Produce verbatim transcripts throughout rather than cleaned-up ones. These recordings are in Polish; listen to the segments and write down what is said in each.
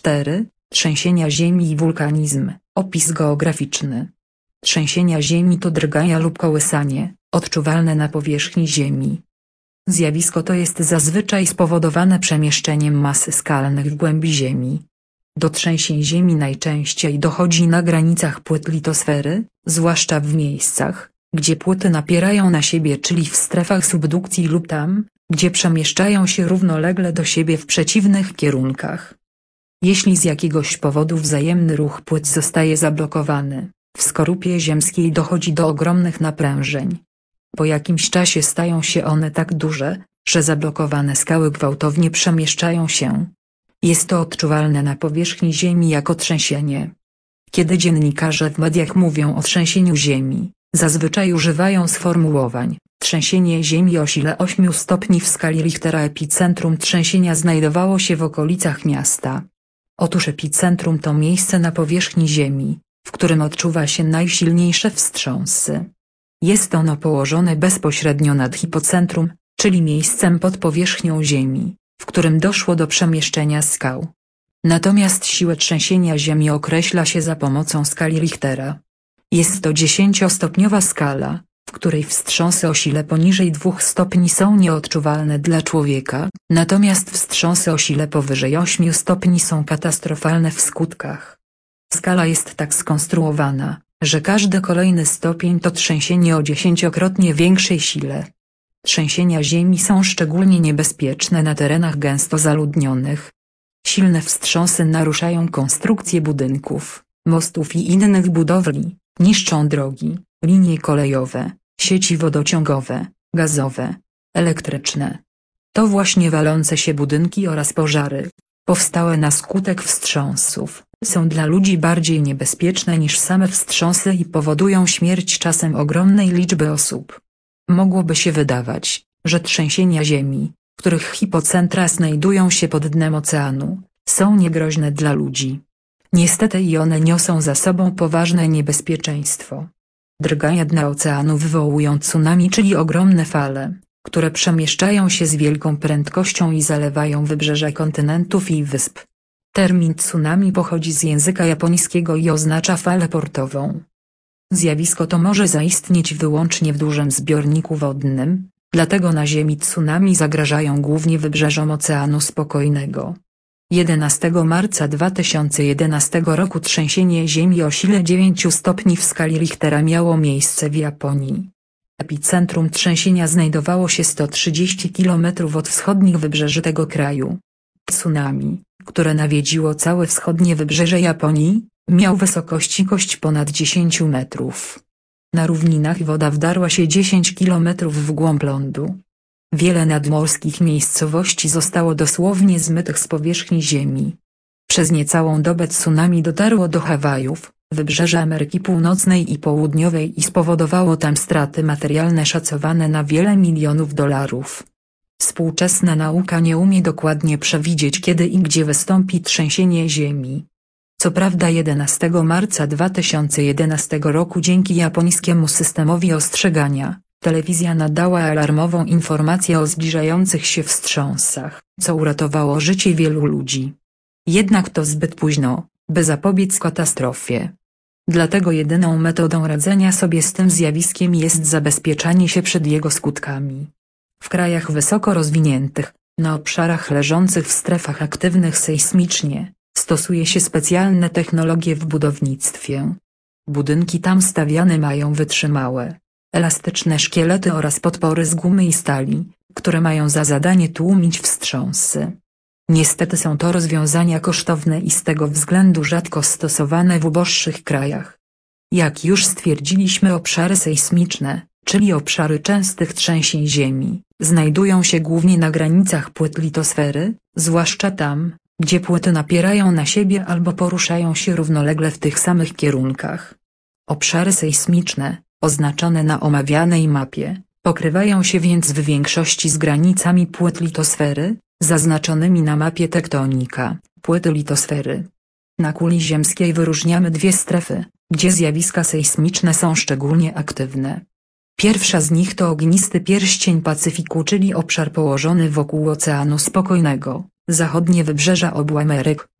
Płytlitosfery, trzęsienia ziemi i wulkanizm. Opis geograficzny. Trzęsienia ziemi to drgania lub kołysanie, odczuwalne na powierzchni Ziemi. Zjawisko to jest zazwyczaj spowodowane przemieszczeniem masy skalnych w głębi Ziemi. Do trzęsień ziemi najczęściej dochodzi na granicach płyt litosfery, zwłaszcza w miejscach, gdzie płyty napierają na siebie, czyli w strefach subdukcji lub tam, gdzie przemieszczają się równolegle do siebie w przeciwnych kierunkach. Jeśli z jakiegoś powodu wzajemny ruch płyt zostaje zablokowany, w skorupie ziemskiej dochodzi do ogromnych naprężeń. Po jakimś czasie stają się one tak duże, że zablokowane skały gwałtownie przemieszczają się. Jest to odczuwalne na powierzchni Ziemi jako trzęsienie. Kiedy dziennikarze w mediach mówią o trzęsieniu Ziemi, zazwyczaj używają sformułowań: trzęsienie Ziemi o sile ośmiu stopni w skali Richtera. Epicentrum trzęsienia znajdowało się w okolicach miasta. Otóż epicentrum to miejsce na powierzchni Ziemi, w którym odczuwa się najsilniejsze wstrząsy. Jest ono położone bezpośrednio nad hipocentrum, czyli miejscem pod powierzchnią Ziemi, w którym doszło do przemieszczenia skał. Natomiast siłę trzęsienia Ziemi określa się za pomocą skali Richtera. Jest to dziesięciostopniowa skala, w której wstrząsy o sile poniżej dwóch stopni są nieodczuwalne dla człowieka, natomiast wstrząsy o sile powyżej ośmiu stopni są katastrofalne w skutkach. Skala jest tak skonstruowana, że każdy kolejny stopień to trzęsienie o dziesięciokrotnie większej sile. Trzęsienia Ziemi są szczególnie niebezpieczne na terenach gęsto zaludnionych. Silne wstrząsy naruszają konstrukcje budynków, mostów i innych budowli, niszczą drogi, linie kolejowe, sieci wodociągowe, gazowe, elektryczne. To właśnie walące się budynki oraz pożary, powstałe na skutek wstrząsów, są dla ludzi bardziej niebezpieczne niż same wstrząsy i powodują śmierć czasem ogromnej liczby osób. Mogłoby się wydawać, że trzęsienia Ziemi, których hipocentra znajdują się pod dnem oceanu, są niegroźne dla ludzi. Niestety i one niosą za sobą poważne niebezpieczeństwo. Drgania dna oceanu wywołują tsunami, czyli ogromne fale, które przemieszczają się z wielką prędkością i zalewają wybrzeża kontynentów i wysp. Termin tsunami pochodzi z języka japońskiego i oznacza falę portową. Zjawisko to może zaistnieć wyłącznie w dużym zbiorniku wodnym, dlatego na Ziemi tsunami zagrażają głównie wybrzeżom Oceanu Spokojnego. jedenastego marca dwa tysiące jedenastego roku trzęsienie Ziemi o sile dziewięciu stopni w skali Richtera miało miejsce w Japonii. Epicentrum trzęsienia znajdowało się sto trzydzieści kilometrów od wschodnich wybrzeży tego kraju. Tsunami, które nawiedziło całe wschodnie wybrzeże Japonii, miał wysokości kość ponad dziesięciu metrów. Na równinach woda wdarła się dziesięć kilometrów w głąb lądu. Wiele nadmorskich miejscowości zostało dosłownie zmytych z powierzchni Ziemi. Przez niecałą dobę tsunami dotarło do Hawajów, wybrzeża Ameryki Północnej i Południowej i spowodowało tam straty materialne szacowane na wiele milionów dolarów. Współczesna nauka nie umie dokładnie przewidzieć, kiedy i gdzie wystąpi trzęsienie Ziemi. Co prawda jedenastego marca dwa tysiące jedenastego roku dzięki japońskiemu systemowi ostrzegania, telewizja nadała alarmową informację o zbliżających się wstrząsach, co uratowało życie wielu ludzi. Jednak to zbyt późno, by zapobiec katastrofie. Dlatego jedyną metodą radzenia sobie z tym zjawiskiem jest zabezpieczanie się przed jego skutkami. W krajach wysoko rozwiniętych, na obszarach leżących w strefach aktywnych sejsmicznie, stosuje się specjalne technologie w budownictwie. Budynki tam stawiane mają wytrzymałe, elastyczne szkielety oraz podpory z gumy i stali, które mają za zadanie tłumić wstrząsy. Niestety są to rozwiązania kosztowne i z tego względu rzadko stosowane w uboższych krajach. Jak już stwierdziliśmy, obszary sejsmiczne, czyli obszary częstych trzęsień ziemi, znajdują się głównie na granicach płyt litosfery, zwłaszcza tam, gdzie płyty napierają na siebie albo poruszają się równolegle w tych samych kierunkach. Obszary sejsmiczne, oznaczone na omawianej mapie, pokrywają się więc w większości z granicami płyt litosfery, zaznaczonymi na mapie tektonika, płyty litosfery. Na kuli ziemskiej wyróżniamy dwie strefy, gdzie zjawiska sejsmiczne są szczególnie aktywne. Pierwsza z nich to ognisty pierścień Pacyfiku, czyli obszar położony wokół Oceanu Spokojnego, zachodnie wybrzeża obu Ameryk,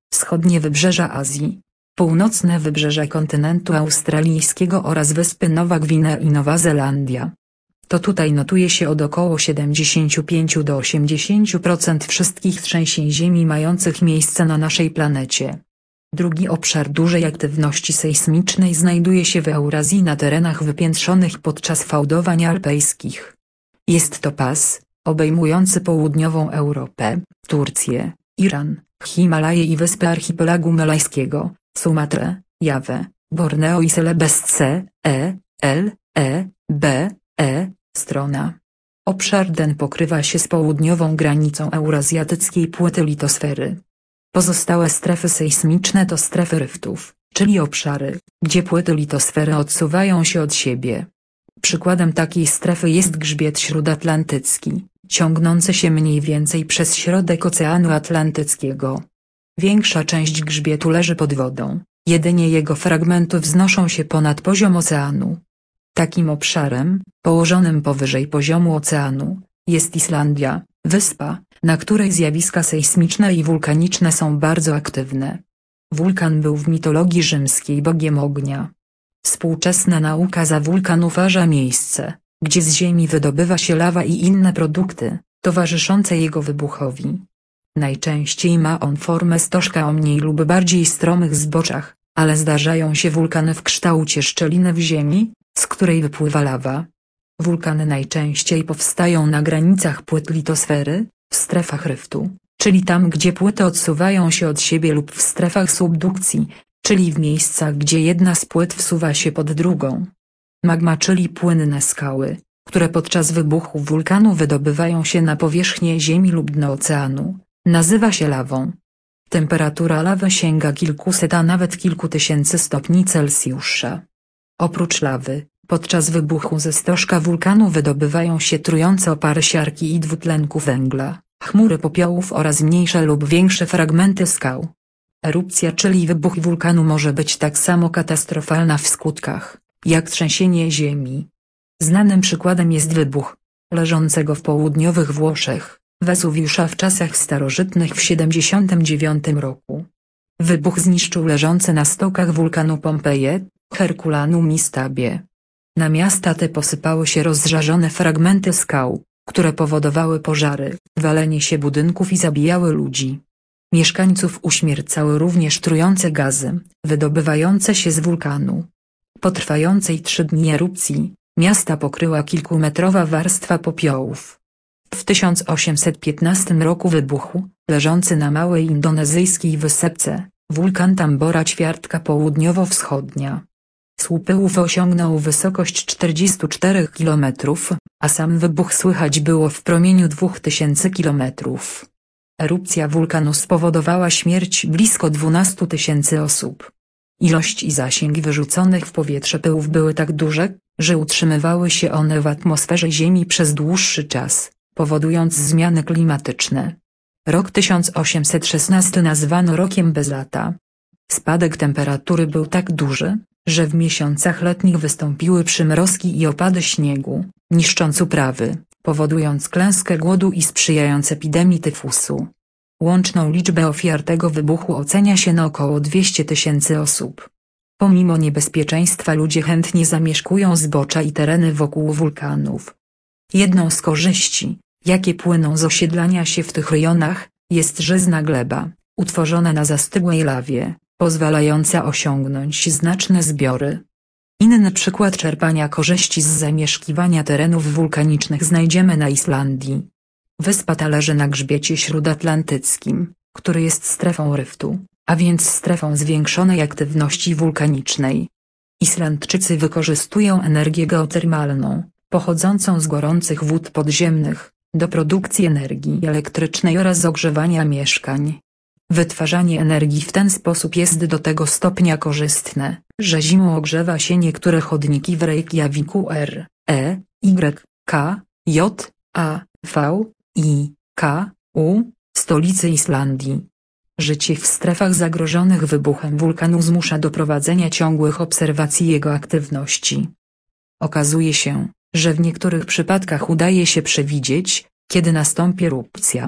wschodnie wybrzeża Azji, północne wybrzeża kontynentu australijskiego oraz wyspy Nowa Gwinea i Nowa Zelandia. To tutaj notuje się od około siedemdziesięciu pięciu do osiemdziesięciu procent wszystkich trzęsień ziemi mających miejsce na naszej planecie. Drugi obszar dużej aktywności sejsmicznej znajduje się w Eurazji na terenach wypiętrzonych podczas fałdowań alpejskich. Jest to pas, obejmujący południową Europę, Turcję, Iran, Himalaje i wyspy archipelagu malajskiego, Sumatrę, Jawę, Borneo i Celebes C, E, L, E, B, E, strona. Obszar ten pokrywa się z południową granicą eurazjatyckiej płyty litosfery. Pozostałe strefy sejsmiczne to strefy ryftów, czyli obszary, gdzie płyty litosfery odsuwają się od siebie. Przykładem takiej strefy jest grzbiet śródatlantycki, ciągnący się mniej więcej przez środek Oceanu Atlantyckiego. Większa część grzbietu leży pod wodą, jedynie jego fragmenty wznoszą się ponad poziom oceanu. Takim obszarem, położonym powyżej poziomu oceanu, jest Islandia, wyspa, na której zjawiska sejsmiczne i wulkaniczne są bardzo aktywne. Wulkan był w mitologii rzymskiej bogiem ognia. Współczesna nauka za wulkan uważa miejsce, gdzie z ziemi wydobywa się lawa i inne produkty, towarzyszące jego wybuchowi. Najczęściej ma on formę stożka o mniej lub bardziej stromych zboczach, ale zdarzają się wulkany w kształcie szczeliny w ziemi, z której wypływa lawa. Wulkany najczęściej powstają na granicach płyt litosfery, w strefach ryftu, czyli tam gdzie płyty odsuwają się od siebie lub w strefach subdukcji, czyli w miejscach gdzie jedna z płyt wsuwa się pod drugą. Magma, czyli płynne skały, które podczas wybuchu wulkanu wydobywają się na powierzchnię ziemi lub dno oceanu, nazywa się lawą. Temperatura lawy sięga kilkuset a nawet kilku tysięcy stopni Celsjusza. Oprócz lawy, podczas wybuchu ze stożka wulkanu wydobywają się trujące opary siarki i dwutlenku węgla, chmury popiołów oraz mniejsze lub większe fragmenty skał. Erupcja, czyli wybuch wulkanu, może być tak samo katastrofalna w skutkach, jak trzęsienie ziemi. Znanym przykładem jest wybuch, leżącego w południowych Włoszech, Wesuwiusza w czasach starożytnych w siedemdziesiątym dziewiątym roku. Wybuch zniszczył leżące na stokach wulkanu Pompeje, Herculanum i Stabie. Na miasta te posypały się rozżarzone fragmenty skał, które powodowały pożary, walenie się budynków i zabijały ludzi. Mieszkańców uśmiercały również trujące gazy, wydobywające się z wulkanu. Po trwającej trzy dni erupcji, miasta pokryła kilkumetrowa warstwa popiołów. W tysiąc osiemset piętnastym roku wybuchł, leżący na małej indonezyjskiej wysepce, wulkan Tambora Ćwiartka Południowo-Wschodnia. Słup pyłów osiągnął wysokość czterdziestu czterech kilometrów, a sam wybuch słychać było w promieniu dwóch tysięcy kilometrów. Erupcja wulkanu spowodowała śmierć blisko dwunastu tysięcy osób. Ilość i zasięg wyrzuconych w powietrze pyłów były tak duże, że utrzymywały się one w atmosferze Ziemi przez dłuższy czas, powodując zmiany klimatyczne. Rok tysiąc osiemset szesnasty nazwano rokiem bez lata. Spadek temperatury był tak duży, że w miesiącach letnich wystąpiły przymrozki i opady śniegu, niszcząc uprawy, powodując klęskę głodu i sprzyjając epidemii tyfusu. Łączną liczbę ofiar tego wybuchu ocenia się na około dwieście tysięcy osób. Pomimo niebezpieczeństwa ludzie chętnie zamieszkują zbocza i tereny wokół wulkanów. Jedną z korzyści, jakie płyną z osiedlania się w tych rejonach, jest żyzna gleba, utworzona na zastygłej lawie, pozwalająca osiągnąć znaczne zbiory. Inny przykład czerpania korzyści z zamieszkiwania terenów wulkanicznych znajdziemy na Islandii. Wyspa ta leży na grzbiecie śródatlantyckim, który jest strefą ryftu, a więc strefą zwiększonej aktywności wulkanicznej. Islandczycy wykorzystują energię geotermalną, pochodzącą z gorących wód podziemnych, do produkcji energii elektrycznej oraz ogrzewania mieszkań. Wytwarzanie energii w ten sposób jest do tego stopnia korzystne, że zimą ogrzewa się niektóre chodniki w Reykjaviku R, E, Y, K, J, A, V, I, K, U, stolicy Islandii. Życie w strefach zagrożonych wybuchem wulkanu zmusza do prowadzenia ciągłych obserwacji jego aktywności. Okazuje się, że w niektórych przypadkach udaje się przewidzieć, kiedy nastąpi erupcja.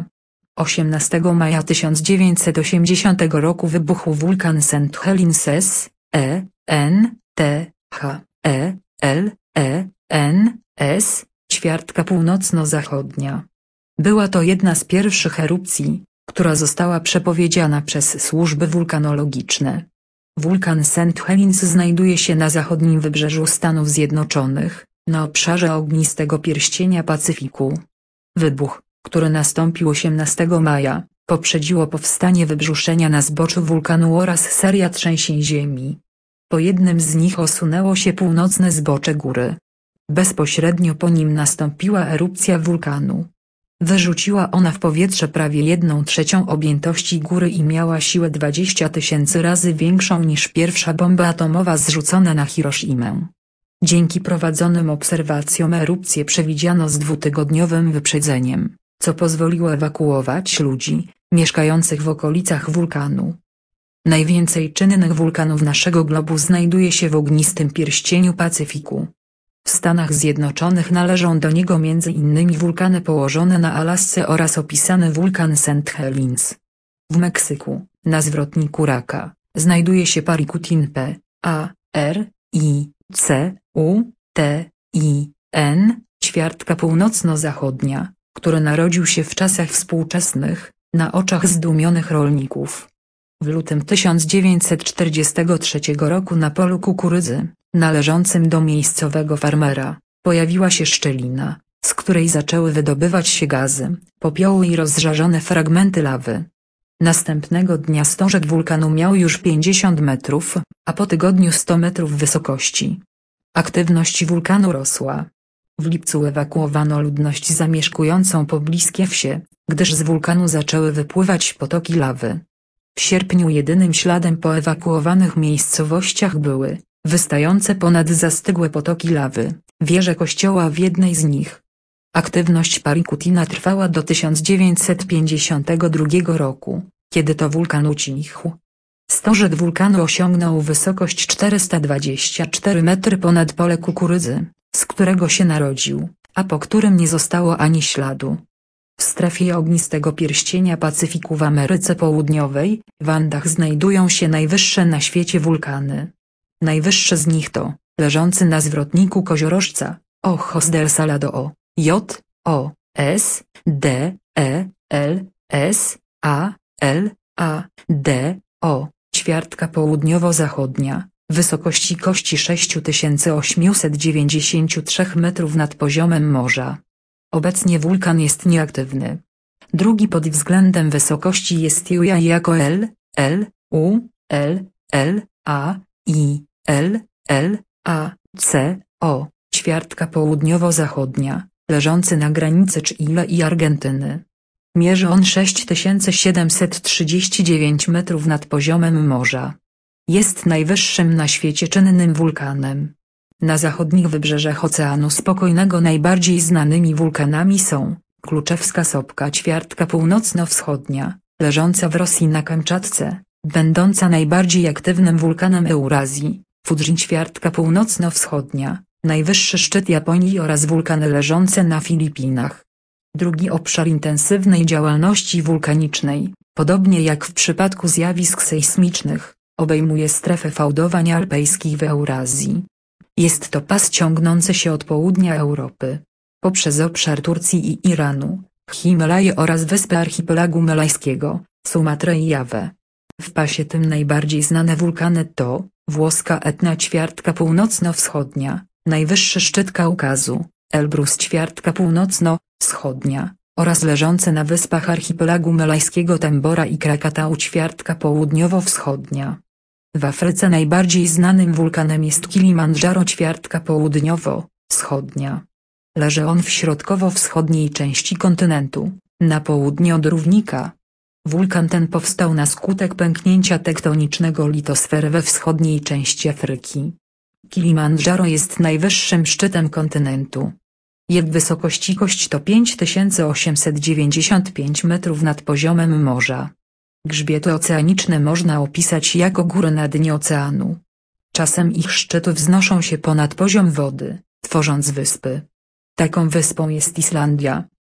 osiemnastego maja tysiąc dziewięćset osiemdziesiątego roku wybuchł wulkan Saint Helens S, E, N, T, H, E, L, E, N, S, ćwiartka północno-zachodnia. Była to jedna z pierwszych erupcji, która została przepowiedziana przez służby wulkanologiczne. Wulkan Saint Helens znajduje się na zachodnim wybrzeżu Stanów Zjednoczonych, na obszarze ognistego pierścienia Pacyfiku. Wybuch, który nastąpił osiemnastego maja, poprzedziło powstanie wybrzuszenia na zboczu wulkanu oraz seria trzęsień ziemi. Po jednym z nich osunęło się północne zbocze góry. Bezpośrednio po nim nastąpiła erupcja wulkanu. Wyrzuciła ona w powietrze prawie jedną trzecią objętości góry i miała siłę dwadzieścia tysięcy razy większą niż pierwsza bomba atomowa zrzucona na Hiroshimę. Dzięki prowadzonym obserwacjom erupcję przewidziano z dwutygodniowym wyprzedzeniem, co pozwoliło ewakuować ludzi, mieszkających w okolicach wulkanu. Najwięcej czynnych wulkanów naszego globu znajduje się w ognistym pierścieniu Pacyfiku. W Stanach Zjednoczonych należą do niego między innymi wulkany położone na Alasce oraz opisany wulkan Saint Helens. W Meksyku, na zwrotniku Raka, znajduje się Paricutin P, A, R, I, C, U, T, I, N, ćwiartka północno-zachodnia, który narodził się w czasach współczesnych, na oczach zdumionych rolników. W lutym tysiąc dziewięćset czterdziestego trzeciego roku na polu kukurydzy, należącym do miejscowego farmera, pojawiła się szczelina, z której zaczęły wydobywać się gazy, popioły i rozżarzone fragmenty lawy. Następnego dnia stożek wulkanu miał już pięćdziesiąt metrów, a po tygodniu sto metrów wysokości. Aktywność wulkanu rosła. W lipcu ewakuowano ludność zamieszkującą pobliskie wsie, gdyż z wulkanu zaczęły wypływać potoki lawy. W sierpniu jedynym śladem po ewakuowanych miejscowościach były wystające ponad zastygłe potoki lawy, wieże kościoła w jednej z nich. Aktywność Paricutina trwała do tysiąc dziewięćset pięćdziesiątego drugiego roku, kiedy to wulkan ucichł. Stożek wulkanu osiągnął wysokość czterysta dwadzieścia cztery metry ponad pole kukurydzy, z którego się narodził, a po którym nie zostało ani śladu. W strefie ognistego pierścienia Pacyfiku w Ameryce Południowej, w Andach znajdują się najwyższe na świecie wulkany. Najwyższy z nich to, leżący na zwrotniku Koziorożca, Ojos del Salado O, J, O, S, D, E, L, S, A, L, A, D, O, ćwiartka południowo-zachodnia, wysokości kości sześć tysięcy osiemset dziewięćdziesiąt trzy metrów nad poziomem morza. Obecnie wulkan jest nieaktywny. Drugi pod względem wysokości jest Juja jako L, L, U, L, L, A, I, L, L, A, C, O, ćwiartka południowo-zachodnia, leżący na granicy Chile i Argentyny. Mierzy on sześć tysięcy siedemset trzydzieści dziewięć metrów nad poziomem morza. Jest najwyższym na świecie czynnym wulkanem. Na zachodnich wybrzeżach Oceanu Spokojnego najbardziej znanymi wulkanami są Kluczewska Sopka ćwiartka północno-wschodnia, leżąca w Rosji na Kamczatce, będąca najbardziej aktywnym wulkanem Eurazji, Fuji ćwiartka północno-wschodnia, najwyższy szczyt Japonii oraz wulkany leżące na Filipinach. Drugi obszar intensywnej działalności wulkanicznej, podobnie jak w przypadku zjawisk sejsmicznych, obejmuje strefę fałdowań alpejskich w Eurazji. Jest to pas ciągnący się od południa Europy, poprzez obszar Turcji i Iranu, Himalaje oraz wyspy archipelagu malajskiego, Sumatrę i Jawę. W pasie tym najbardziej znane wulkany to włoska Etna ćwiartka północno-wschodnia, najwyższy szczyt Kaukazu, Elbrus ćwiartka północno-wschodnia, oraz leżące na wyspach archipelagu malajskiego Tambora i Krakatau ćwiartka południowo-wschodnia. W Afryce najbardziej znanym wulkanem jest Kilimandżaro ćwiartka południowo-wschodnia. Leży on w środkowo-wschodniej części kontynentu, na południe od równika. Wulkan ten powstał na skutek pęknięcia tektonicznego litosfery we wschodniej części Afryki. Kilimandżaro jest najwyższym szczytem kontynentu. Jego wysokość to pięć tysięcy osiemset dziewięćdziesiąt pięć metrów nad poziomem morza. Grzbiety oceaniczne można opisać jako góry na dnie oceanu. Czasem ich szczyty wznoszą się ponad poziom wody, tworząc wyspy. Taką wyspą jest Islandia,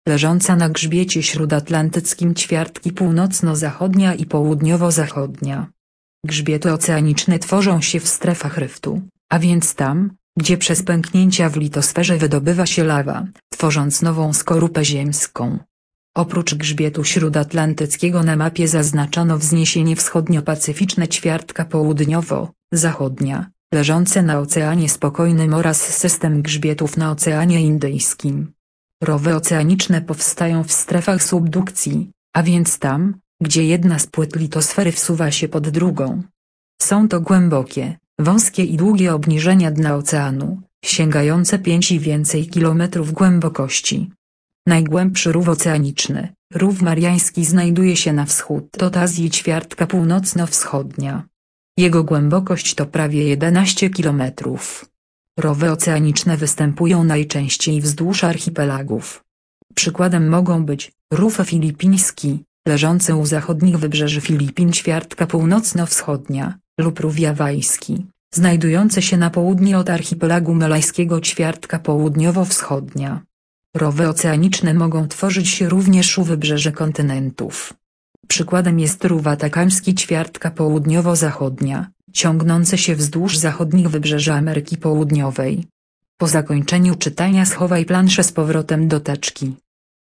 leżąca na grzbiecie śródatlantyckim ćwiartki północno-zachodnia i południowo-zachodnia. Grzbiety oceaniczne tworzą się w strefach ryftu, a więc tam, gdzie przez pęknięcia w litosferze wydobywa się lawa, tworząc nową skorupę ziemską. Oprócz grzbietu śródatlantyckiego na mapie zaznaczono wzniesienie wschodnio-pacyficzne ćwiartka południowo-zachodnia, leżące na Oceanie Spokojnym oraz system grzbietów na Oceanie Indyjskim. Rowy oceaniczne powstają w strefach subdukcji, a więc tam, gdzie jedna z płyt litosfery wsuwa się pod drugą. Są to głębokie, wąskie i długie obniżenia dna oceanu, sięgające pięć i więcej kilometrów głębokości. Najgłębszy rów oceaniczny, Rów Mariański, znajduje się na wschód od Azji ćwiartka północno-wschodnia. Jego głębokość to prawie jedenaście kilometrów. Rowy oceaniczne występują najczęściej wzdłuż archipelagów. Przykładem mogą być rów filipiński, leżący u zachodnich wybrzeży Filipin ćwiartka północno-wschodnia, lub rów jawajski, znajdujący się na południe od archipelagu malajskiego ćwiartka południowo-wschodnia. Rowy oceaniczne mogą tworzyć się również u wybrzeży kontynentów. Przykładem jest rów atakański ćwiartka południowo-zachodnia, ciągnący się wzdłuż zachodnich wybrzeży Ameryki Południowej. Po zakończeniu czytania schowaj planszę z powrotem do teczki.